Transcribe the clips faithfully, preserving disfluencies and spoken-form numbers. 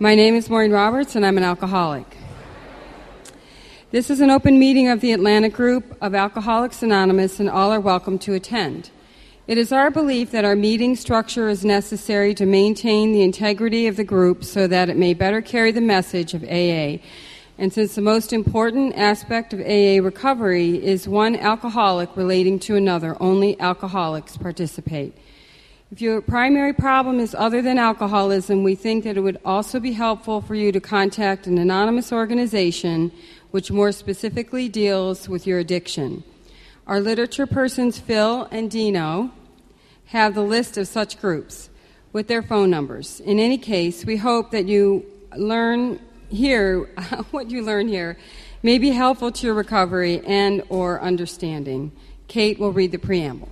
My name is Maureen Roberts, and I'm an alcoholic. This is an open meeting of the Atlantic Group of Alcoholics Anonymous, and all are welcome to attend. It is our belief that our meeting structure is necessary to maintain the integrity of the group so that it may better carry the message of A A. And since the most important aspect of A A recovery is one alcoholic relating to another, only alcoholics participate. If your primary problem is other than alcoholism, we think that it would also be helpful for you to contact an anonymous organization which more specifically deals with your addiction. Our literature persons, Phil and Dino, have the list of such groups with their phone numbers. In any case, we hope that you learn here, what you learn here may be helpful to your recovery and or understanding. Kate will read the preamble.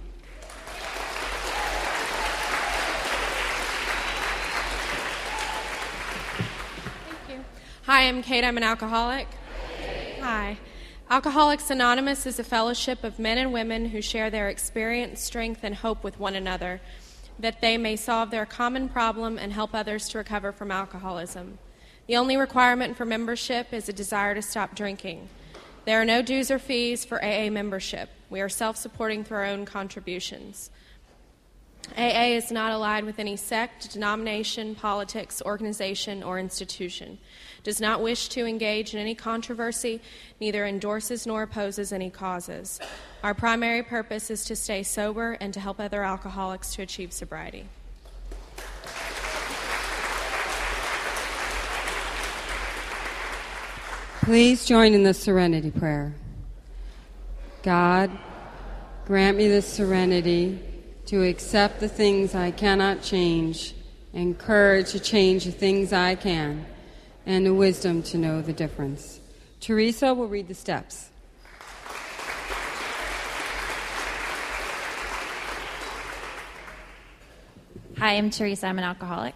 Hi, I'm Kate. I'm an alcoholic. Hi. Alcoholics Anonymous is a fellowship of men and women who share their experience, strength, and hope with one another, that they may solve their common problem and help others to recover from alcoholism. The only requirement for membership is a desire to stop drinking. There are no dues or fees for A A membership. We are self-supporting through our own contributions. A A is not allied with any sect, denomination, politics, organization, or institution, does not wish to engage in any controversy, neither endorses nor opposes any causes. Our primary purpose is to stay sober and to help other alcoholics to achieve sobriety. Please join in the serenity prayer. God, grant me the serenity to accept the things I cannot change, and courage to change the things I can, and the wisdom to know the difference. Teresa will read the steps. Hi, I'm Teresa. I'm an alcoholic.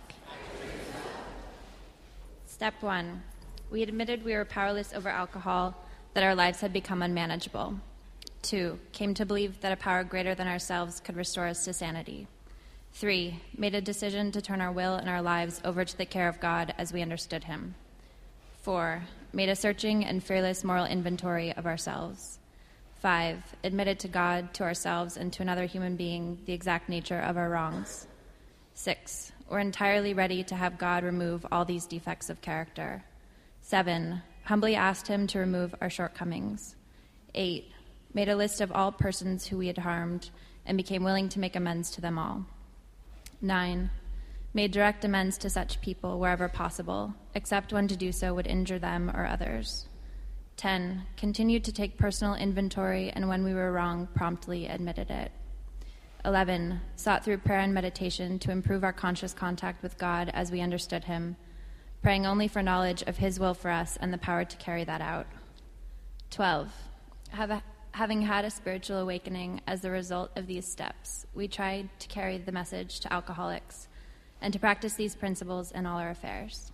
Step one. We admitted we were powerless over alcohol, that our lives had become unmanageable. Two, came to believe that a power greater than ourselves could restore us to sanity. Three, made a decision to turn our will and our lives over to the care of God as we understood Him. Four, made a searching and fearless moral inventory of ourselves. Five, admitted to God, to ourselves, and to another human being the exact nature of our wrongs. Six, were entirely ready to have God remove all these defects of character. Seven, humbly asked Him to remove our shortcomings. Eight, made a list of all persons who we had harmed and became willing to make amends to them all. Nine, made direct amends to such people wherever possible, except when to do so would injure them or others. Ten, continued to take personal inventory, and when we were wrong, promptly admitted it. Eleven, sought through prayer and meditation to improve our conscious contact with God as we understood Him, praying only for knowledge of His will for us and the power to carry that out. Twelve, have a Having had a spiritual awakening as the result of these steps, we tried to carry the message to alcoholics and to practice these principles in all our affairs.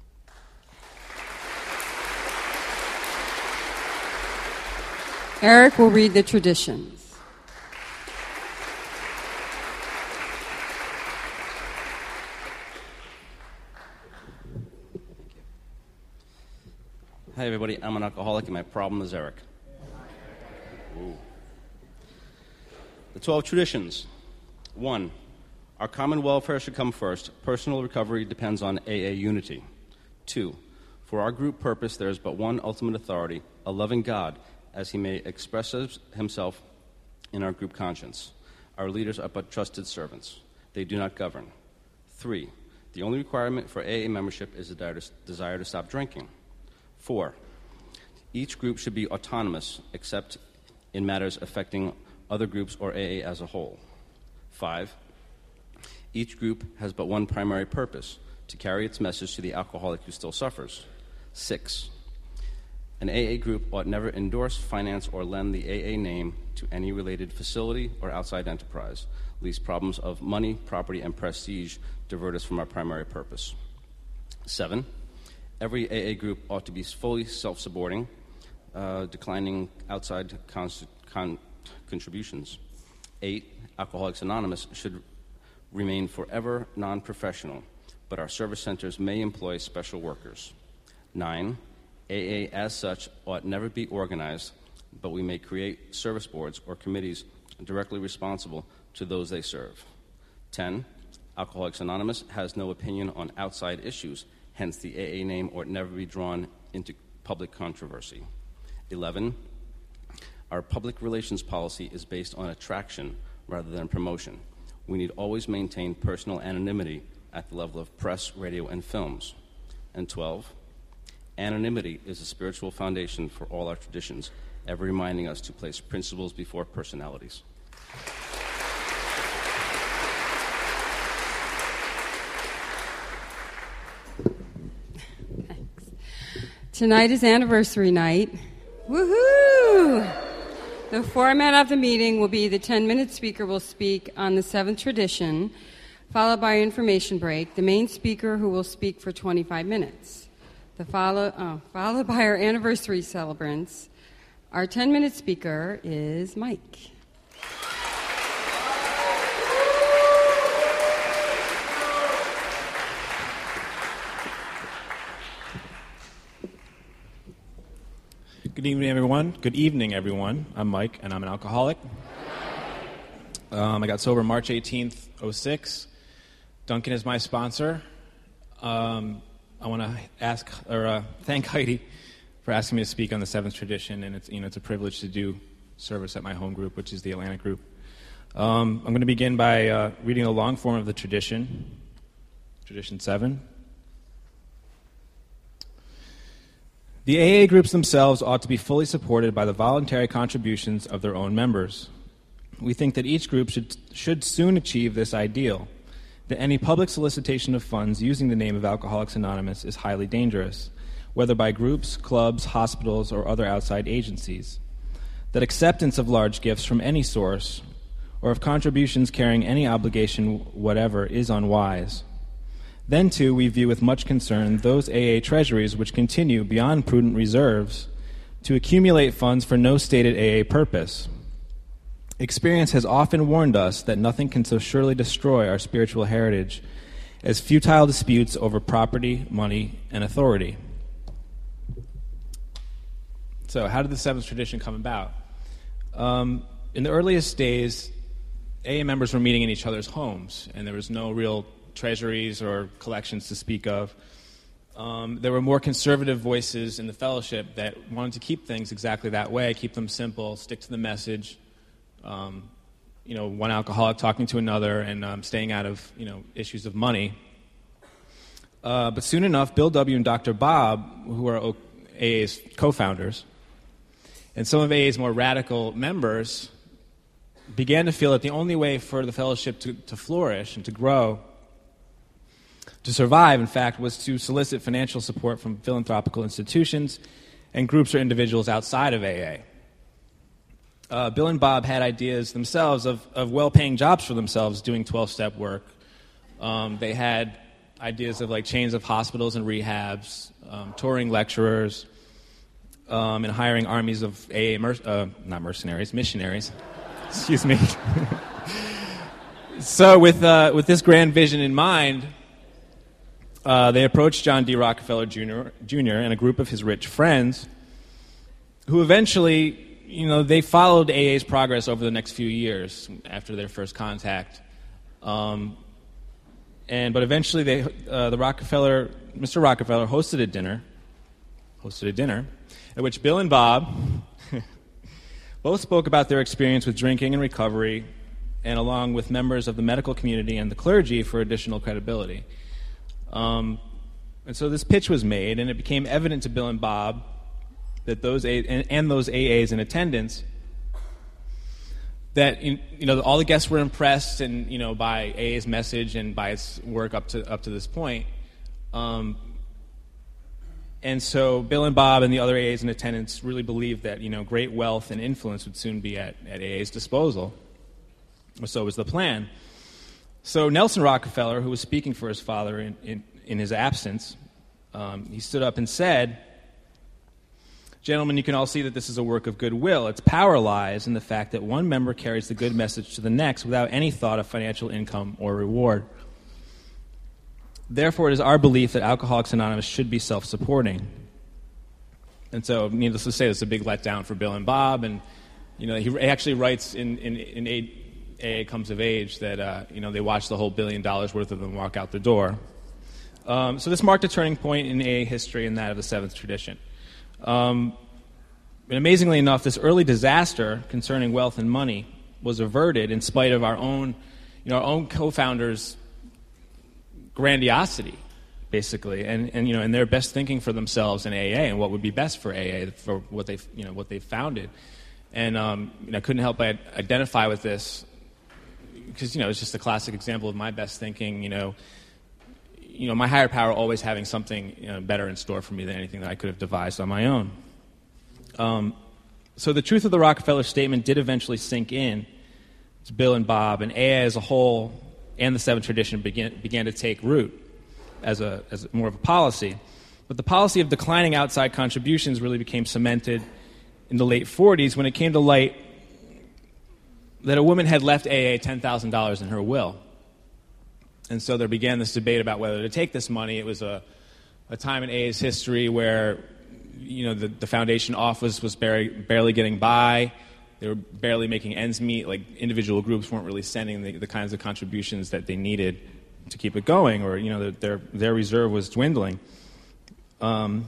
Eric will read the traditions. Hi, everybody. I'm an alcoholic, and my problem is Eric. Ooh. The twelve traditions. One, our common welfare should come first. Personal recovery depends on A A unity. Two, for our group purpose, there is but one ultimate authority, a loving God, as He may express Himself in our group conscience. Our leaders are but trusted servants. They do not govern. Three, the only requirement for A A membership is a desire to stop drinking. Four, each group should be autonomous, except in matters affecting other groups or A A as a whole. Five, each group has but one primary purpose, to carry its message to the alcoholic who still suffers. Six, an A A group ought never endorse, finance, or lend the A A name to any related facility or outside enterprise, lest problems of money, property, and prestige divert us from our primary purpose. Seven, every A A group ought to be fully self-supporting, Uh, declining outside con- con- contributions. Eight, Alcoholics Anonymous should remain forever non-professional, but our service centers may employ special workers. Nine, A A as such ought never be organized, but we may create service boards or committees directly responsible to those they serve. Ten, Alcoholics Anonymous has no opinion on outside issues, hence the A A name ought never be drawn into public controversy. Eleven, our public relations policy is based on attraction rather than promotion. We need always maintain personal anonymity at the level of press, radio, and films. And twelve, anonymity is a spiritual foundation for all our traditions, ever reminding us to place principles before personalities. Thanks. Tonight is anniversary night. Woohoo! The format of the meeting will be the ten-minute speaker will speak on the seventh tradition, followed by an information break, the main speaker who will speak for twenty-five minutes. The follow, oh, followed by our anniversary celebrants. Our ten-minute speaker is Mike. Good evening, everyone. Good evening, everyone. I'm Mike, and I'm an alcoholic. Um, I got sober March eighteenth, oh six. Duncan is my sponsor. Um, I want to ask or uh, thank Heidi for asking me to speak on the seventh tradition, and it's you know it's a privilege to do service at my home group, which is the Atlantic Group. Um, I'm going to begin by uh, reading the long form of the tradition, Tradition seven. The A A groups themselves ought to be fully supported by the voluntary contributions of their own members. We think that each group should, should soon achieve this ideal, that any public solicitation of funds using the name of Alcoholics Anonymous is highly dangerous, whether by groups, clubs, hospitals, or other outside agencies, that acceptance of large gifts from any source, or of contributions carrying any obligation whatever, is unwise. Then, too, we view with much concern those A A treasuries which continue, beyond prudent reserves, to accumulate funds for no stated A A purpose. Experience has often warned us that nothing can so surely destroy our spiritual heritage as futile disputes over property, money, and authority. So, how did the seventh tradition come about? Um, in the earliest days, A A members were meeting in each other's homes, and there was no real treasuries or collections to speak of. Um, there were more conservative voices in the fellowship that wanted to keep things exactly that way, keep them simple, stick to the message. Um, you know, one alcoholic talking to another and um, staying out of, you know, issues of money. Uh, but soon enough, Bill W. and Doctor Bob, who are A A's co-founders, and some of A A's more radical members began to feel that the only way for the fellowship to, to flourish and to grow, to survive, in fact, was to solicit financial support from philanthropical institutions and groups or individuals outside of A A. Uh, Bill and Bob had ideas themselves of, of well-paying jobs for themselves doing twelve-step work. Um, they had ideas of like chains of hospitals and rehabs, um, touring lecturers, um, and hiring armies of A A, mer- uh, not mercenaries, missionaries. Excuse me. So with uh, with this grand vision in mind, uh, they approached John D. Rockefeller Junior Junior and a group of his rich friends, who eventually, you know, they followed A A's progress over the next few years after their first contact. Um, and but eventually, they uh, the Rockefeller, Mister Rockefeller, hosted a dinner, hosted a dinner, at which Bill and Bob both spoke about their experience with drinking and recovery, and along with members of the medical community and the clergy for additional credibility. Um, and so this pitch was made, and it became evident to Bill and Bob that those A- and, and those A As in attendance that you know all the guests were impressed, and you know by A A's message and by its work up to up to this point. Um, And so Bill and Bob and the other A As in attendance really believed that, you know, great wealth and influence would soon be at, at A A's disposal. Or so was the plan. So Nelson Rockefeller, who was speaking for his father in, in, in his absence, um, he stood up and said, "Gentlemen, you can all see that this is a work of goodwill. Its power lies in the fact that one member carries the good message to the next without any thought of financial income or reward. Therefore, it is our belief that Alcoholics Anonymous should be self-supporting. And so, needless to say, it's a big letdown for Bill and Bob. And, you know, he actually writes in, in, in A A Comes of Age that, uh, you know, they watched the whole billion dollars worth of them walk out the door. Um, so this marked a turning point in A A history and that of the Seventh Tradition. Um, and amazingly enough, this early disaster concerning wealth and money was averted in spite of our own, you know, our own co-founders' grandiosity, basically, and, and you know, and their best thinking for themselves in A A and what would be best for A A for what they, you know, what they founded. And um, you know, I couldn't help but identify with this because, you know, it's just a classic example of my best thinking. You know, you know, my higher power always having something, you know, better in store for me than anything that I could have devised on my own. Um, so the truth of the Rockefeller statement did eventually sink in to Bill and Bob, and A A as a whole and the Seventh Tradition began began to take root as a as more of a policy. But the policy of declining outside contributions really became cemented in the late forties when it came to light that a woman had left A A ten thousand dollars in her will. And so there began this debate about whether to take this money. It was a, a time in A A's history where, you know, the, the foundation office was barely, barely getting by. They were barely making ends meet. Like, individual groups weren't really sending the, the kinds of contributions that they needed to keep it going, or, you know, their their reserve was dwindling. Um,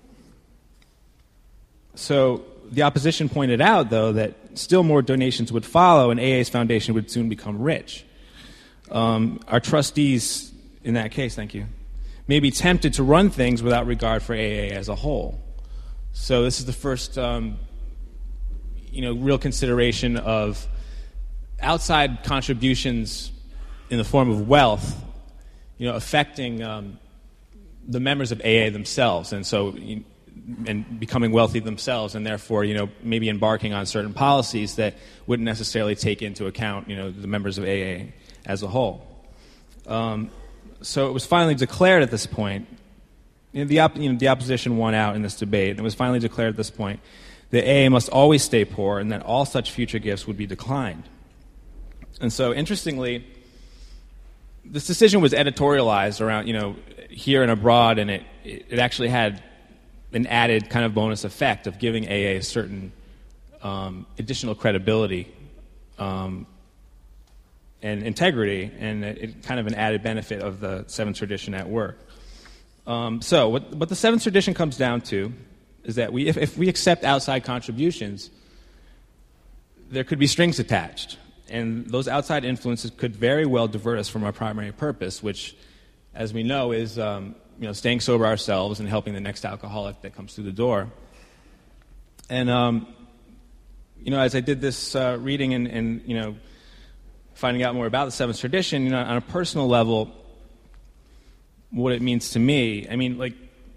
so the opposition pointed out, though, that still more donations would follow, and A A's foundation would soon become rich. Um, our trustees, in that case, thank you, may be tempted to run things without regard for A A as a whole. So this is the first, um, you know, real consideration of outside contributions in the form of wealth, you know, affecting um, the members of A A themselves, and so and becoming wealthy themselves, and therefore, you know, maybe embarking on certain policies that wouldn't necessarily take into account, you know, the members of A A as a whole. Um, so it was finally declared at this point, you know, the, op- you know, the opposition won out in this debate, and it was finally declared at this point that A A must always stay poor and that all such future gifts would be declined. And so, interestingly, this decision was editorialized around, you know, here and abroad, and it, it actually had an added kind of bonus effect of giving A A a certain um, additional credibility um, and integrity, and it, it kind of an added benefit of the Seventh Tradition at work. Um, so what, what the Seventh Tradition comes down to is that we, if, if we accept outside contributions, there could be strings attached, and those outside influences could very well divert us from our primary purpose, which, as we know, is um, you know, staying sober ourselves and helping the next alcoholic that comes through the door. And um, you know, as I did this uh, reading and, and you know, finding out more about the Seventh Tradition, you know, on a personal level, what it means to me. I mean, like,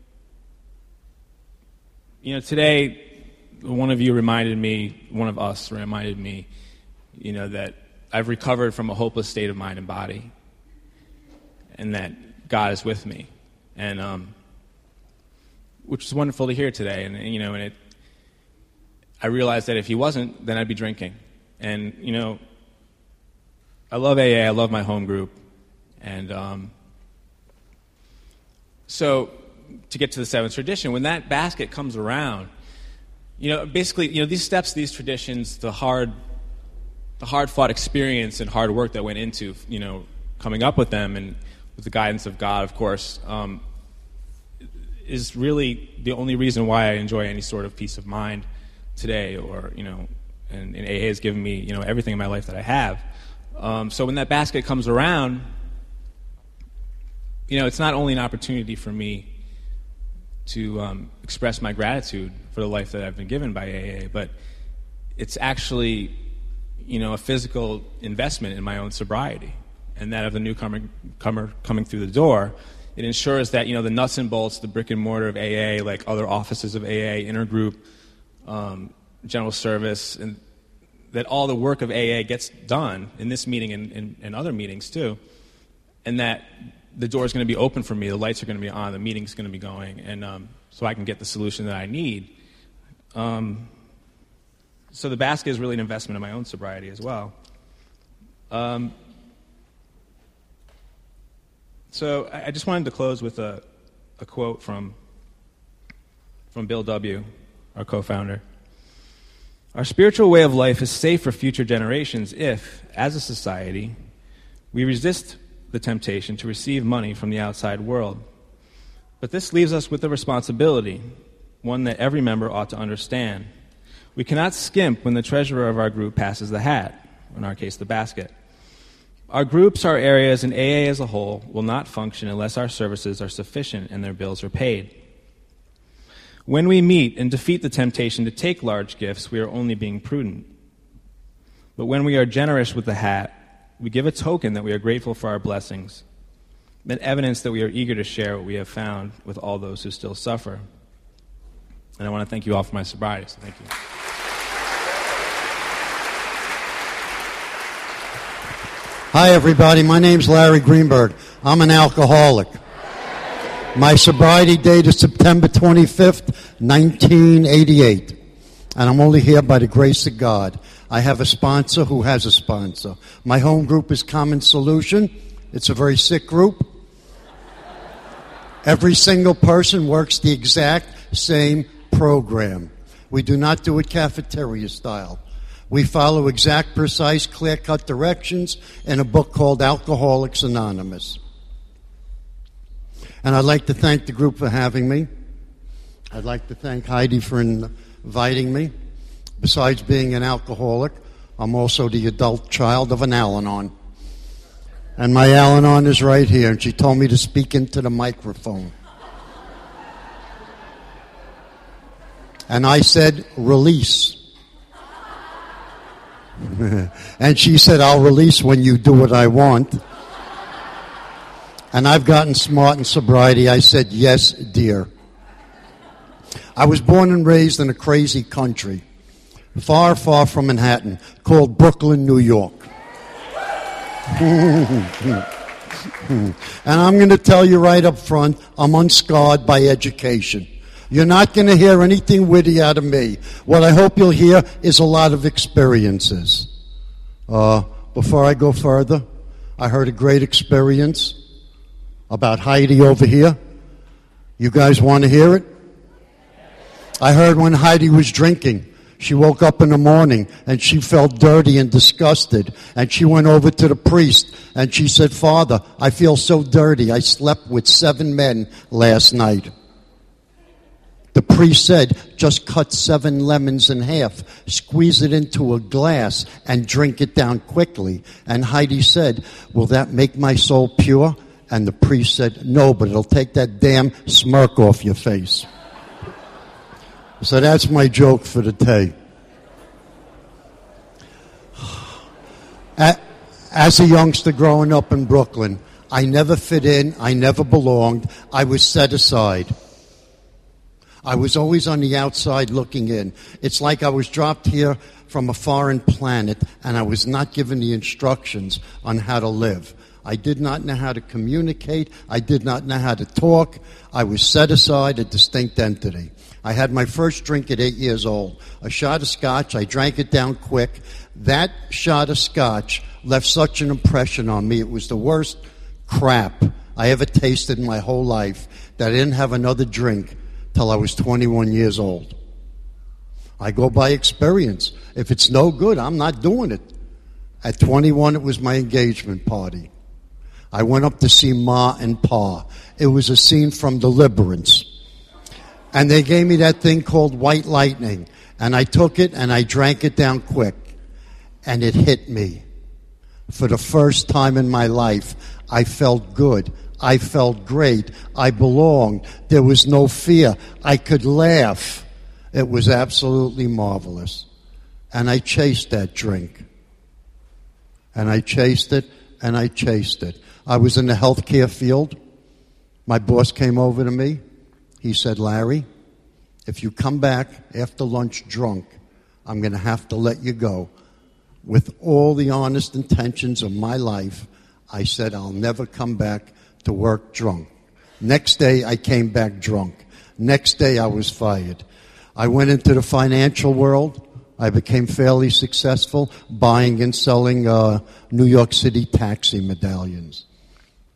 you know, today, one of you reminded me, one of us reminded me, you know, that I've recovered from a hopeless state of mind and body, and that God is with me, and um, which is wonderful to hear today. And you know, and it, I realized that if He wasn't, then I'd be drinking. And you know, I love A A, I love my home group, and um, so to get to the Seventh Tradition, when that basket comes around, you know, basically, you know, these steps, these traditions, the hard, the hard-fought experience and hard work that went into, you know, coming up with them, and with the guidance of God, of course, um, is really the only reason why I enjoy any sort of peace of mind today, or, you know, and, and A A has given me, you know, everything in my life that I have. Um, so when that basket comes around, you know, it's not only an opportunity for me to um, express my gratitude for the life that I've been given by A A, but it's actually, you know, a physical investment in my own sobriety and that of the newcomer comer coming through the door. It ensures that, you know, the nuts and bolts, the brick and mortar of A A, like other offices of A A, intergroup, um, general service, and that all the work of A A gets done in this meeting and, and, and other meetings too, and that the door is going to be open for me, the lights are going to be on, the meeting's going to be going, and um, so I can get the solution that I need. Um, so the basket is really an investment in my own sobriety as well. Um, So I I just wanted to close with a, a quote from, from Bill W., our co-founder. Our spiritual way of life is safe for future generations if, as a society, we resist the temptation to receive money from the outside world. But this leaves us with a responsibility, one that every member ought to understand. We cannot skimp when the treasurer of our group passes the hat, in our case, the basket. Our groups, our areas, and A A as a whole will not function unless our services are sufficient and their bills are paid. When we meet and defeat the temptation to take large gifts, we are only being prudent. But when we are generous with the hat, we give a token that we are grateful for our blessings, and evidence that we are eager to share what we have found with all those who still suffer. And I want to thank you all for my sobriety, so thank you. Hi, everybody. My name's Larry Greenberg. I'm an alcoholic. My sobriety date is September twenty-fifth, nineteen eighty-eight. And I'm only here by the grace of God. I have a sponsor who has a sponsor. My home group is Common Solution. It's a very sick group. Every single person works the exact same program. We do not do it cafeteria style. We follow exact, precise, clear-cut directions in a book called Alcoholics Anonymous. And I'd like to thank the group for having me. I'd like to thank Heidi for inviting me. Besides being an alcoholic, I'm also the adult child of an Al-Anon. And my Al-Anon is right here, and she told me to speak into the microphone. And I said, release. And she said, I'll release when you do what I want. And I've gotten smart in sobriety. I said, yes, dear. I was born and raised in a crazy country, far, far from Manhattan, called Brooklyn, New York. And I'm going to tell you right up front, I'm unscarred by education. You're not going to hear anything witty out of me. What I hope you'll hear is a lot of experiences. Uh, before I go further, I heard a great experience about Heidi over here. You guys want to hear it? I heard when Heidi was drinking, she woke up in the morning and she felt dirty and disgusted. And she went over to the priest and she said, Father, I feel so dirty. I slept with seven men last night. The priest said, just cut seven lemons in half, squeeze it into a glass, and drink it down quickly. And Heidi said, will that make my soul pure? And the priest said, no, but it'll take that damn smirk off your face. So that's my joke for the day. As a youngster growing up in Brooklyn, I never fit in, I never belonged, I was set aside. I was always on the outside looking in. It's like I was dropped here from a foreign planet and I was not given the instructions on how to live. I did not know how to communicate. I did not know how to talk. I was set aside, a distinct entity. I had my first drink at eight years old. A shot of scotch. I drank it down quick. That shot of scotch left such an impression on me. It was the worst crap I ever tasted in my whole life that I didn't have another drink till I was twenty-one years old. I go by experience. If it's no good, I'm not doing it. At twenty-one, it was my engagement party. I went up to see Ma and Pa. It was a scene from Deliverance. And they gave me that thing called White Lightning. And I took it and I drank it down quick. And it hit me. For the first time in my life, I felt good. I felt great. I belonged. There was no fear. I could laugh. It was absolutely marvelous. And I chased that drink. And I chased it, and I chased it. I was in the healthcare field. My boss came over to me. He said, Larry, if you come back after lunch drunk, I'm going to have to let you go. With all the honest intentions of my life, I said, I'll never come back to work drunk. Next day, I came back drunk. Next day, I was fired. I went into the financial world. I became fairly successful buying and selling uh, New York City taxi medallions.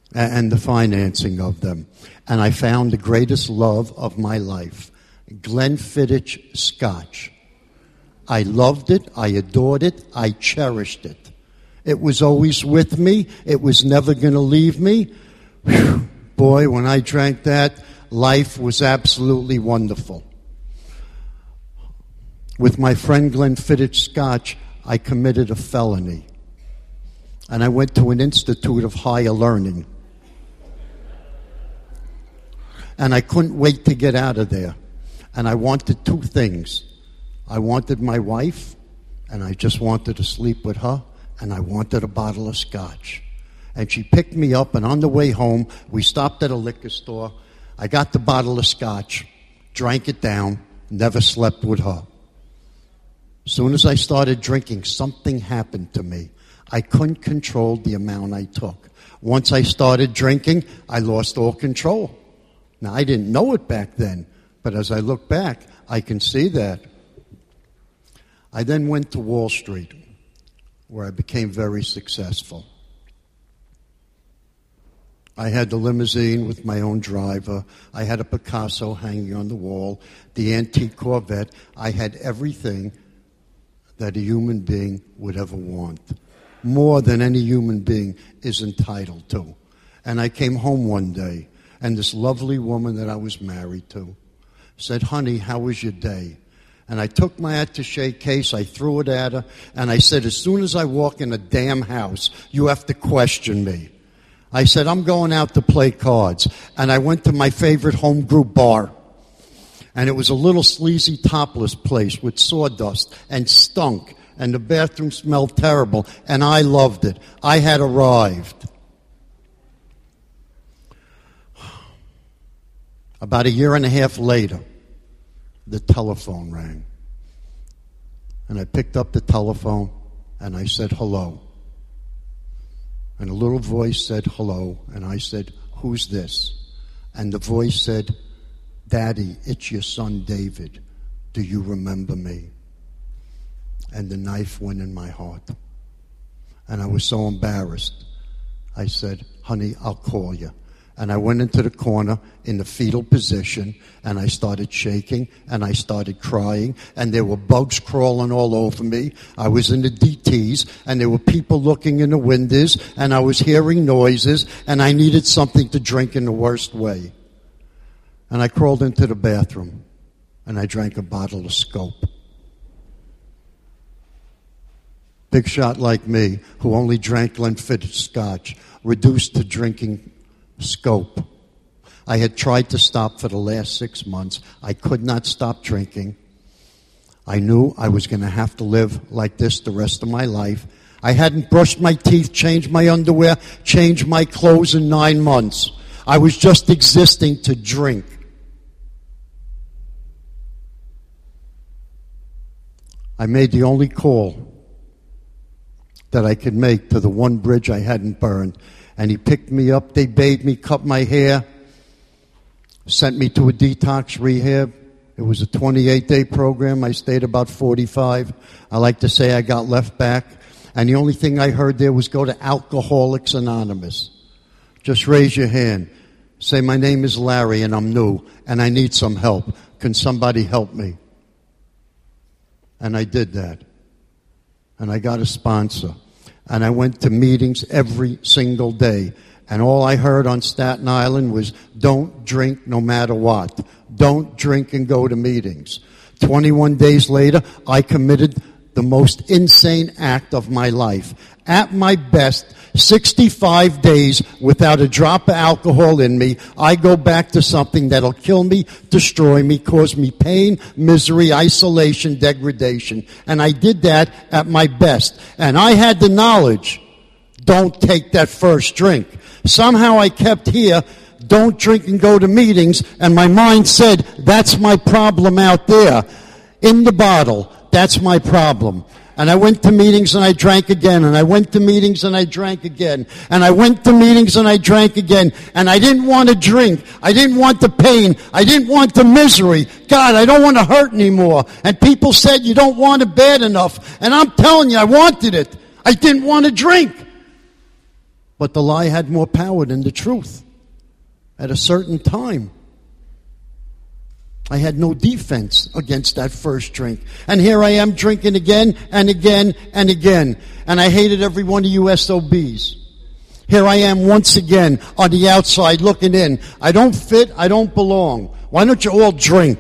and the financing of them. And I found the greatest love of my life, Glenfiddich Scotch. I loved it, I adored it, I cherished it. It was always with me, it was never going to leave me. Whew. Boy, when I drank that, life was absolutely wonderful. With my friend Glenfiddich Scotch, I committed a felony. And I went to an institute of higher learning. And I couldn't wait to get out of there. And I wanted two things. I wanted my wife, and I just wanted to sleep with her, and I wanted a bottle of scotch. And she picked me up, and on the way home, we stopped at a liquor store. I got the bottle of scotch, drank it down, never slept with her. As soon as I started drinking, something happened to me. I couldn't control the amount I took. Once I started drinking, I lost all control. Now, I didn't know it back then, but as I look back, I can see that. I then went to Wall Street, where I became very successful. I had the limousine with my own driver. I had a Picasso hanging on the wall, the antique Corvette. I had everything that a human being would ever want, more than any human being is entitled to. And I came home one day, and this lovely woman that I was married to said, "Honey, how was your day?" And I took my attaché case, I threw it at her, and I said, "As soon as I walk in a damn house, you have to question me." I said, "I'm going out to play cards." And I went to my favorite home group bar. And it was a little sleazy topless place with sawdust and stunk. And the bathroom smelled terrible. And I loved it. I had arrived. About a year and a half later, the telephone rang. And I picked up the telephone and I said, "Hello." And a little voice said, "Hello." And I said, "Who's this?" And the voice said, "Daddy, it's your son David. Do you remember me?" And the knife went in my heart. And I was so embarrassed. I said, "Honey, I'll call you." And I went into the corner in the fetal position, and I started shaking, and I started crying, and there were bugs crawling all over me. I was in the D Ts, and there were people looking in the windows, and I was hearing noises, and I needed something to drink in the worst way. And I crawled into the bathroom, and I drank a bottle of Scope. Big shot like me, who only drank Glenfiddich Scotch, reduced to drinking Scope. I had tried to stop for the last six months. I could not stop drinking. I knew I was going to have to live like this the rest of my life. I hadn't brushed my teeth, changed my underwear, changed my clothes in nine months. I was just existing to drink. I made the only call that I could make to the one bridge I hadn't burned. And he picked me up, they bathed me, cut my hair, sent me to a detox rehab. It was a twenty-eight day program. I stayed about forty-five. I like to say I got left back. And the only thing I heard there was go to Alcoholics Anonymous. Just raise your hand. Say, "My name is Larry and I'm new and I need some help. Can somebody help me?" And I did that. And I got a sponsor. And I went to meetings every single day. And all I heard on Staten Island was, "Don't drink no matter what. Don't drink and go to meetings." twenty-one days later, I committed the most insane act of my life. At my best, sixty-five days without a drop of alcohol in me, I go back to something that'll kill me, destroy me, cause me pain, misery, isolation, degradation. And I did that at my best. And I had the knowledge, don't take that first drink. Somehow I kept here, don't drink and go to meetings, and my mind said, that's my problem out there. In the bottle, that's my problem. And I went to meetings and I drank again. And I went to meetings and I drank again. And I went to meetings and I drank again. And I didn't want to drink. I didn't want the pain. I didn't want the misery. God, I don't want to hurt anymore. And people said, you don't want it bad enough. And I'm telling you, I wanted it. I didn't want to drink. But the lie had more power than the truth. At a certain time, I had no defense against that first drink. And here I am drinking again and again and again. And I hated every one of you S O Bs. Here I am once again on the outside looking in. I don't fit, I don't belong. Why don't you all drink?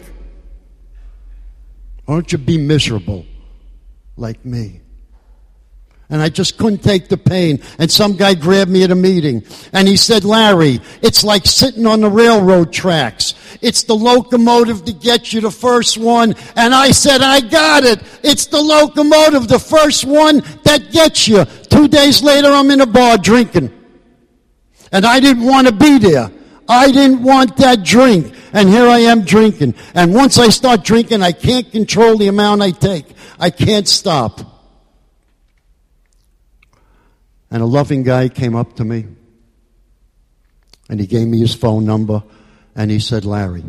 Why don't you be miserable like me? And I just couldn't take the pain. And some guy grabbed me at a meeting. And he said, Larry, it's like sitting on the railroad tracks. It's the locomotive that gets you the first one. And I said, I got it. It's the locomotive, the first one that gets you. Two days later, I'm in a bar drinking. And I didn't want to be there. I didn't want that drink. And here I am drinking. And once I start drinking, I can't control the amount I take. I can't stop. And a loving guy came up to me, and he gave me his phone number, and he said, Larry,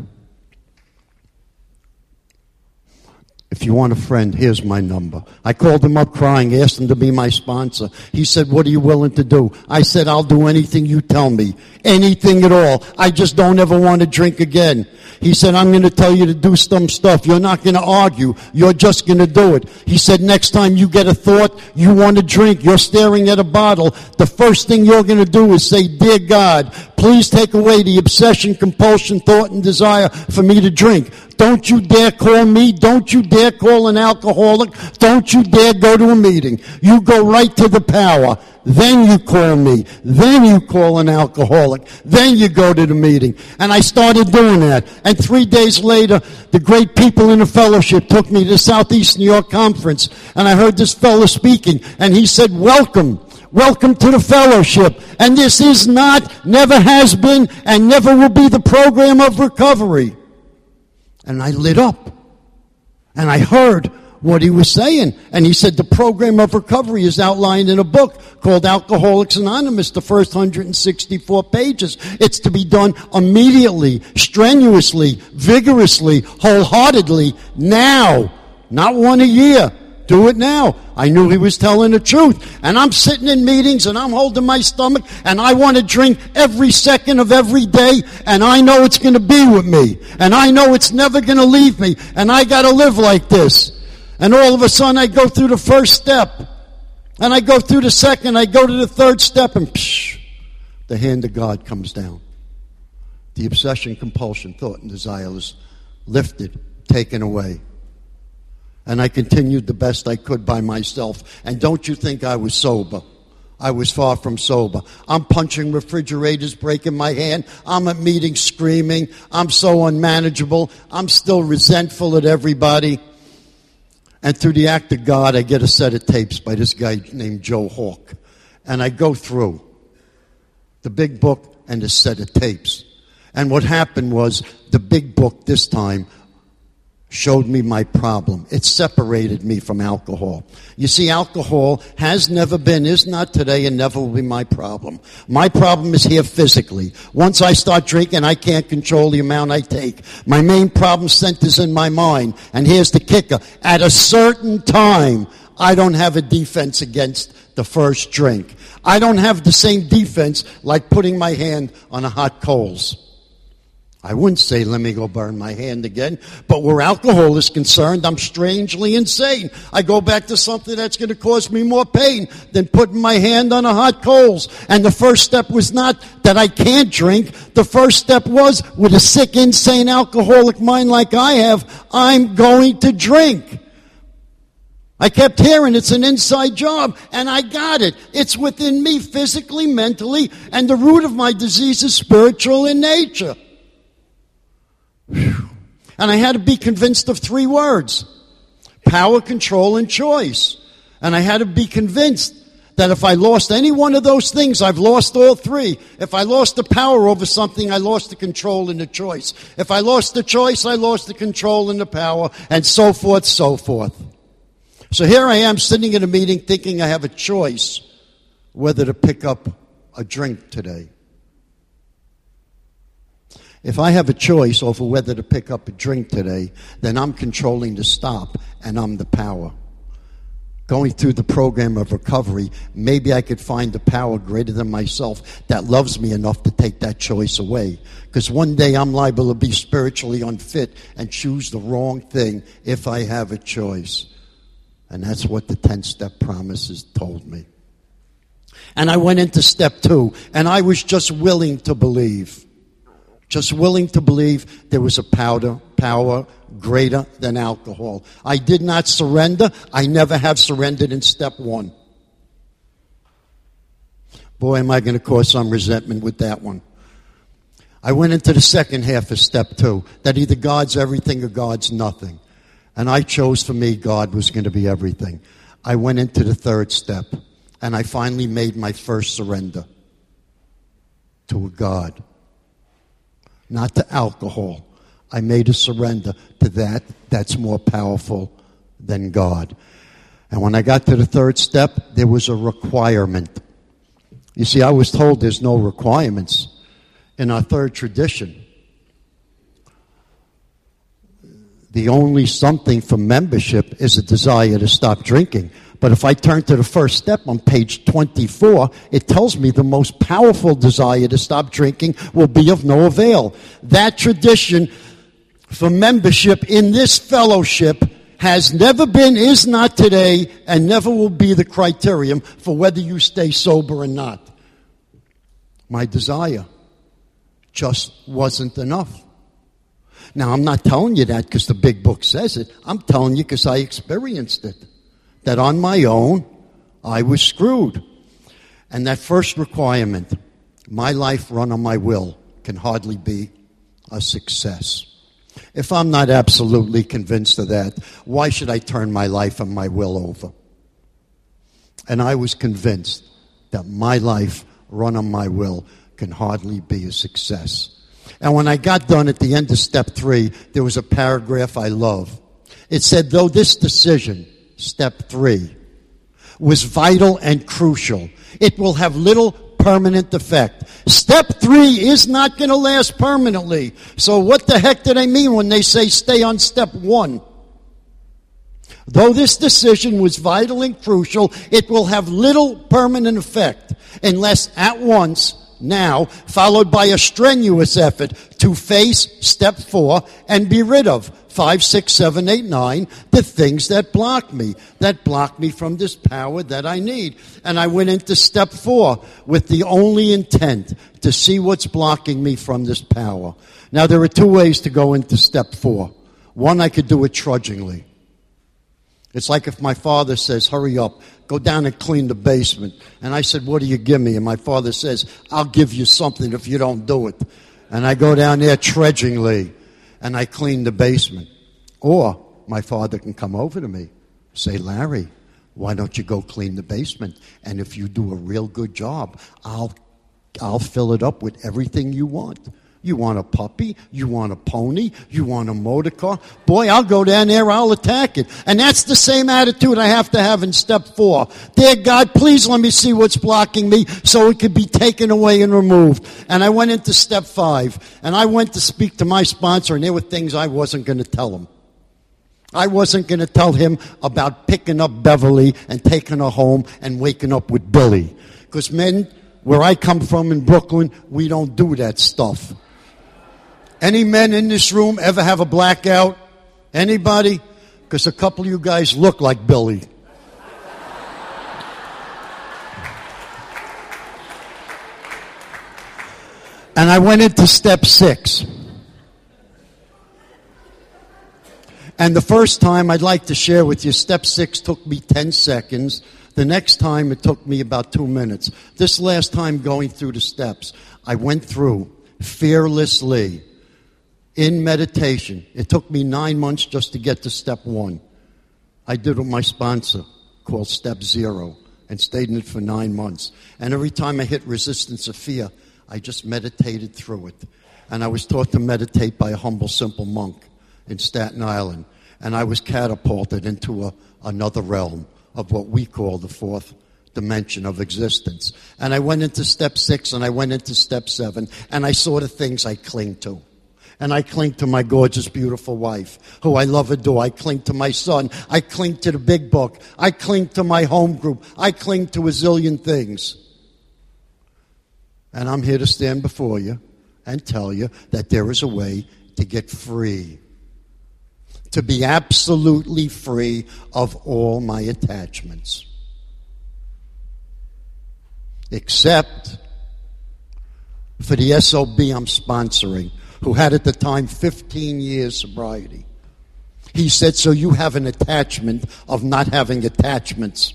if you want a friend, here's my number. I called him up crying, asked him to be my sponsor. He said, what are you willing to do? I said, I'll do anything you tell me. Anything at all. I just don't ever want to drink again. He said, I'm going to tell you to do some stuff. You're not going to argue. You're just going to do it. He said, next time you get a thought, you want to drink, you're staring at a bottle, the first thing you're going to do is say, dear God, please take away the obsession, compulsion, thought, and desire for me to drink. Don't you dare call me. Don't you dare call an alcoholic. Don't you dare go to a meeting. You go right to the power. Then you call me. Then you call an alcoholic. Then you go to the meeting. And I started doing that. And three days later, the great people in the fellowship took me to the Southeast New York Conference. And I heard this fellow speaking. And he said, welcome. Welcome to the fellowship. And this is not, never has been, and never will be the program of recovery. And I lit up. And I heard what he was saying. And he said the program of recovery is outlined in a book called Alcoholics Anonymous, the first one hundred sixty-four pages. It's to be done immediately, strenuously, vigorously, wholeheartedly, now. Not one a year. Do it now. I knew he was telling the truth. And I'm sitting in meetings and I'm holding my stomach and I want to drink every second of every day, and I know it's going to be with me. And I know it's never going to leave me. And I got to live like this. And all of a sudden I go through the first step. And I go through the second. I go to the third step, and psh, the hand of God comes down. The obsession, compulsion, thought, and desire is lifted, taken away. And I continued the best I could by myself. And don't you think I was sober. I was far from sober. I'm punching refrigerators, breaking my hand. I'm at meetings screaming. I'm so unmanageable. I'm still resentful at everybody. And through the act of God, I get a set of tapes by this guy named Joe Hawk. And I go through the big book and a set of tapes. And what happened was the big book this time showed me my problem. It separated me from alcohol. You see, alcohol has never been, is not today, and never will be my problem. My problem is here physically. Once I start drinking, I can't control the amount I take. My main problem centers in my mind. And here's the kicker. At a certain time, I don't have a defense against the first drink. I don't have the same defense like putting my hand on a hot coals. I wouldn't say, let me go burn my hand again. But where alcohol is concerned, I'm strangely insane. I go back to something that's going to cause me more pain than putting my hand on a hot coals. And the first step was not that I can't drink. The first step was, with a sick, insane, alcoholic mind like I have, I'm going to drink. I kept hearing it's an inside job, and I got it. It's within me physically, mentally, and the root of my disease is spiritual in nature. And I had to be convinced of three words: power, control, and choice. And I had to be convinced that if I lost any one of those things, I've lost all three. If I lost the power over something, I lost the control and the choice. If I lost the choice, I lost the control and the power, and so forth, so forth. So here I am sitting in a meeting thinking I have a choice whether to pick up a drink today. If I have a choice over whether to pick up a drink today, then I'm controlling the stop and I'm the power. going through the program of recovery, maybe I could find a power greater than myself that loves me enough to take that choice away. Because one day I'm liable to be spiritually unfit and choose the wrong thing if I have a choice. And that's what the ten-step promises told me. And I went into step two, and I was just willing to believe. Just willing to believe there was a powder, power greater than alcohol. I did not surrender. I never have surrendered in step one. Boy, am I going to cause some resentment with that one. I went into the second half of step two, that either God's everything or God's nothing. And I chose for me God was going to be everything. I went into the third step, and I finally made my first surrender to a God. Not to alcohol. I made a surrender to that that's more powerful than God. And when I got to the third step, there was a requirement. You see, I was told there's no requirements in our third tradition. The only something for membership is a desire to stop drinking. But if I turn to the first step on page twenty-four, it tells me the most powerful desire to stop drinking will be of no avail. That tradition for membership in this fellowship has never been, is not today, and never will be the criterion for whether you stay sober or not. My desire just wasn't enough. Now, I'm not telling you that because the big book says it. I'm telling you because I experienced it. That on my own, I was screwed. And that first requirement, my life run on my will, can hardly be a success. If I'm not absolutely convinced of that, why should I turn my life and my will over? And I was convinced that my life run on my will can hardly be a success. And when I got done at the end of step three, there was a paragraph I love. It said, though this decision, step three, was vital and crucial, it will have little permanent effect. Step three is not going to last permanently. So what the heck do they mean when they say stay on step one? Though this decision was vital and crucial, it will have little permanent effect unless at once, now, followed by a strenuous effort to face step four and be rid of five, six, seven, eight, nine, the things that block me, that block me from this power that I need. And I went into step four with the only intent to see what's blocking me from this power. Now, there are two ways to go into step four. One, I could do it trudgingly. It's like if my father says, hurry up, go down and clean the basement. And I said, what do you give me? And my father says, I'll give you something if you don't do it. And I go down there trudgingly, and I clean the basement. Or my father can come over to me, say, Larry, why don't you go clean the basement? And if you do a real good job, I'll, I'll fill it up with everything you want. You want a puppy? You want a pony? You want a motor car? Boy, I'll go down there, I'll attack it. And that's the same attitude I have to have in step four. Dear God, please let me see what's blocking me so it could be taken away and removed. And I went into step five, and I went to speak to my sponsor, and there were things I wasn't going to tell him. I wasn't going to tell him about picking up Beverly and taking her home and waking up with Billy. Because men, where I come from in Brooklyn, we don't do that stuff. Any men in this room ever have a blackout? Anybody? Because a couple of you guys look like Billy. And I went into step six. And the first time I'd like to share with you, step six took me ten seconds. The next time it took me about two minutes. This last time going through the steps, I went through fearlessly. In meditation. It took me nine months just to get to step one. I did it with my sponsor, called Step Zero, and stayed in it for nine months. And every time I hit resistance of fear, I just meditated through it. And I was taught to meditate by a humble, simple monk in Staten Island. And I was catapulted into a, another realm of what we call the fourth dimension of existence. And I went into step six, and I went into step seven, and I saw the things I cling to. And I cling to my gorgeous, beautiful wife, who I love, adore. I cling to my son. I cling to the big book. I cling to my home group. I cling to a zillion things. And I'm here to stand before you and tell you that there is a way to get free. To be absolutely free of all my attachments. Except for the S O B I'm sponsoring, who had at the time fifteen years sobriety. He said, so you have an attachment of not having attachments.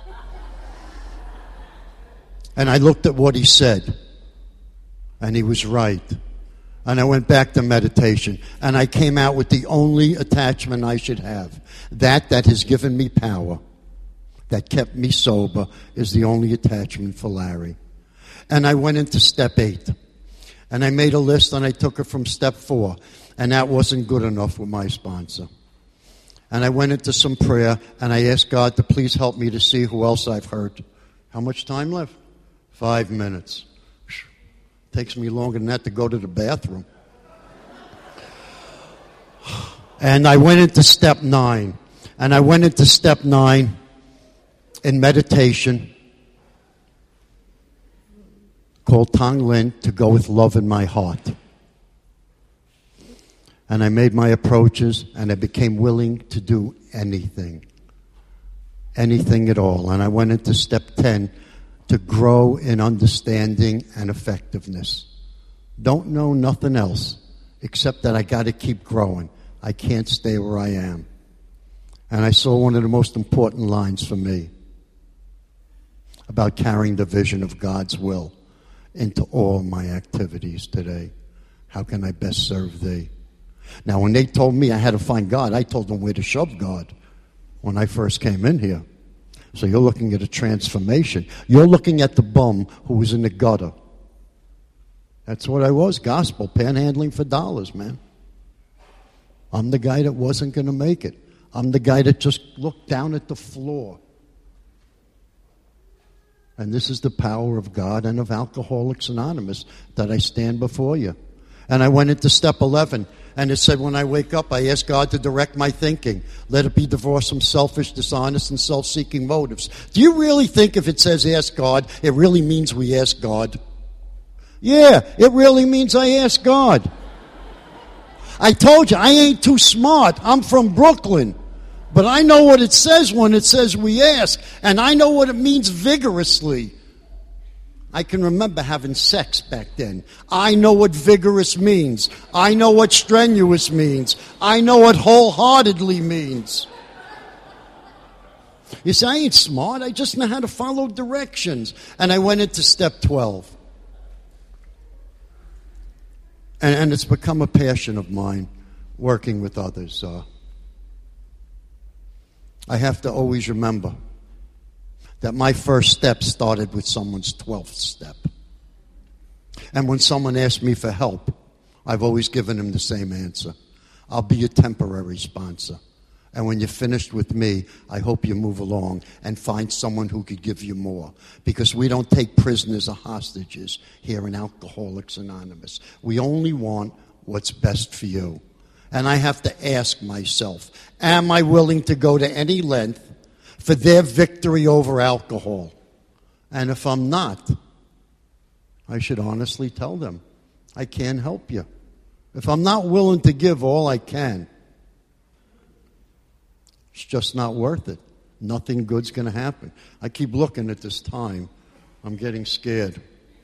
And I looked at what he said, and he was right. And I went back to meditation, and I came out with the only attachment I should have. That that has given me power, that kept me sober, is the only attachment for Larry. And I went into step eight. And I made a list, and I took it from step four. And that wasn't good enough with my sponsor. And I went into some prayer, and I asked God to please help me to see who else I've hurt. How much time left? Five minutes. Takes me longer than that to go to the bathroom. And I went into step nine. And I went into step nine in meditation, called Tong Lin, to go with love in my heart. And I made my approaches, and I became willing to do anything. Anything at all. And I went into step ten, to grow in understanding and effectiveness. Don't know nothing else, except that I got to keep growing. I can't stay where I am. And I saw one of the most important lines for me about carrying the vision of God's will into all my activities today. How can I best serve thee? Now, when they told me I had to find God, I told them where to shove God when I first came in here. So you're looking at a transformation. You're looking at the bum who was in the gutter. That's what I was, gospel, panhandling for dollars, man. I'm the guy that wasn't going to make it. I'm the guy that just looked down at the floor. And this is the power of God and of Alcoholics Anonymous that I stand before you. And I went into step eleven, and it said, when I wake up, I ask God to direct my thinking. Let it be divorced from selfish, dishonest, and self-seeking motives. Do you really think if it says ask God, it really means we ask God? Yeah, it really means I ask God. I told you, I ain't too smart. I'm from Brooklyn. But I know what it says when it says we ask. And I know what it means vigorously. I can remember having sex back then. I know what vigorous means. I know what strenuous means. I know what wholeheartedly means. You see, I ain't smart. I just know how to follow directions. And I went into step twelve. And, and it's become a passion of mine, working with others. Uh, I have to always remember that my first step started with someone's twelfth step. And when someone asks me for help, I've always given them the same answer. I'll be a temporary sponsor. And when you're finished with me, I hope you move along and find someone who could give you more. Because we don't take prisoners or hostages here in Alcoholics Anonymous. We only want what's best for you. And I have to ask myself, am I willing to go to any length for their victory over alcohol? And if I'm not, I should honestly tell them, I can't help you. If I'm not willing to give all I can, it's just not worth it. Nothing good's going to happen. I keep looking at this time. I'm getting scared.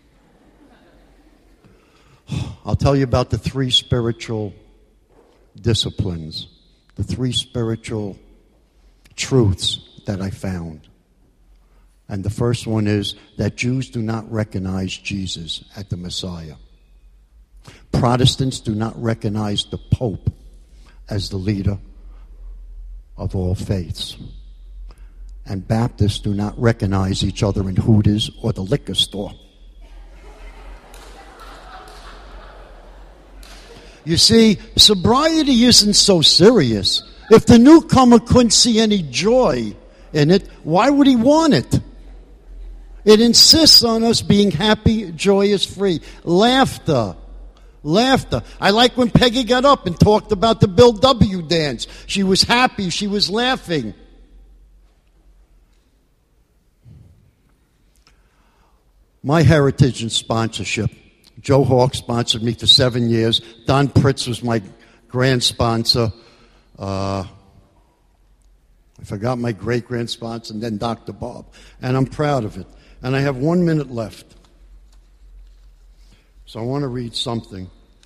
I'll tell you about the three spiritual disciplines, the three spiritual truths that I found. And the first one is that Jews do not recognize Jesus as the Messiah. Protestants do not recognize the Pope as the leader of all faiths. And Baptists do not recognize each other in Hooters or the liquor store. You see, sobriety isn't so serious. If the newcomer couldn't see any joy in it, why would he want it? It insists on us being happy, joyous, free. Laughter, Laughter. I like when Peggy got up and talked about the Bill W. dance. She was happy. She was laughing. My heritage in sponsorship. Joe Hawk sponsored me for seven years. Don Pritz was my grand sponsor. Uh, I forgot my great-grand sponsor, and then Doctor Bob. And I'm proud of it. And I have one minute left. So I want to read something,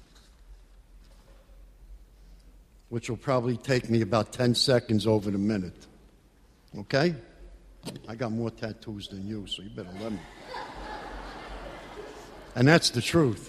which will probably take me about ten seconds over the minute. Okay? I got more tattoos than you, so you better let me. And that's the truth.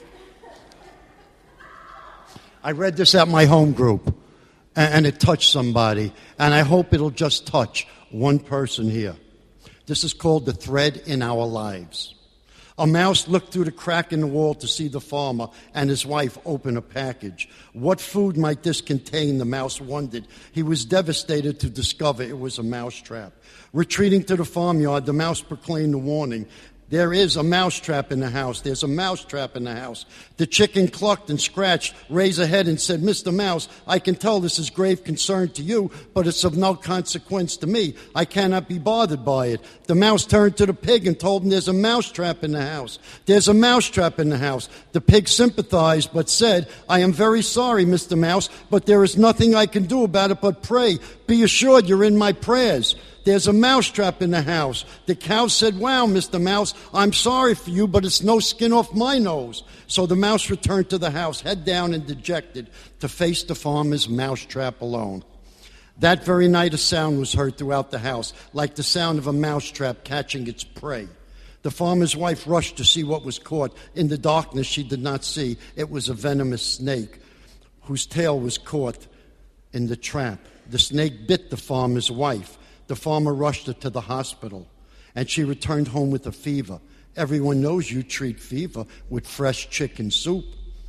I read this at my home group, and it touched somebody, and I hope it'll just touch one person here. This is called The Thread in Our Lives. A mouse looked through the crack in the wall to see the farmer and his wife open a package. What food might this contain, the mouse wondered. He was devastated to discover it was a mousetrap. Retreating to the farmyard, the mouse proclaimed the warning. There is a mousetrap in the house. There's a mousetrap in the house. The chicken clucked and scratched, raised a head and said, Mister Mouse, I can tell this is grave concern to you, but it's of no consequence to me. I cannot be bothered by it. The mouse turned to the pig and told him there's a mousetrap in the house. There's a mousetrap in the house. The pig sympathized but said, I am very sorry, Mister Mouse, but there is nothing I can do about it but pray. Be assured you're in my prayers. There's a mousetrap in the house. The cow said, wow, Mister Mouse, I'm sorry for you, but it's no skin off my nose. So the mouse returned to the house, head down and dejected, to face the farmer's mousetrap alone. That very night a sound was heard throughout the house, like the sound of a mousetrap catching its prey. The farmer's wife rushed to see what was caught. In the darkness she did not see. It was a venomous snake whose tail was caught in the trap. The snake bit the farmer's wife. The farmer rushed her to the hospital, and she returned home with a fever. Everyone knows you treat fever with fresh chicken soup.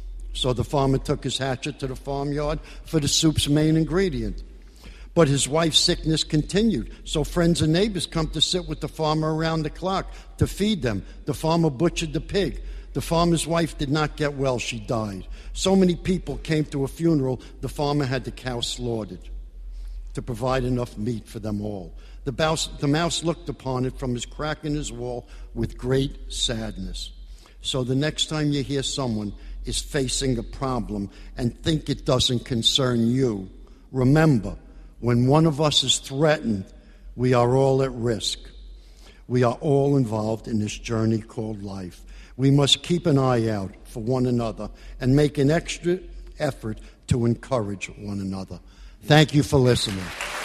So the farmer took his hatchet to the farmyard for the soup's main ingredient. But his wife's sickness continued, so friends and neighbors come to sit with the farmer around the clock to feed them. The farmer butchered the pig. The farmer's wife did not get well. She died. So many people came to a funeral, the farmer had the cow slaughtered to provide enough meat for them all. The mouse, the mouse looked upon it from his crack in his wall with great sadness. So the next time you hear someone is facing a problem and think it doesn't concern you, remember, when one of us is threatened, we are all at risk. We are all involved in this journey called life. We must keep an eye out for one another and make an extra effort to encourage one another. Thank you for listening.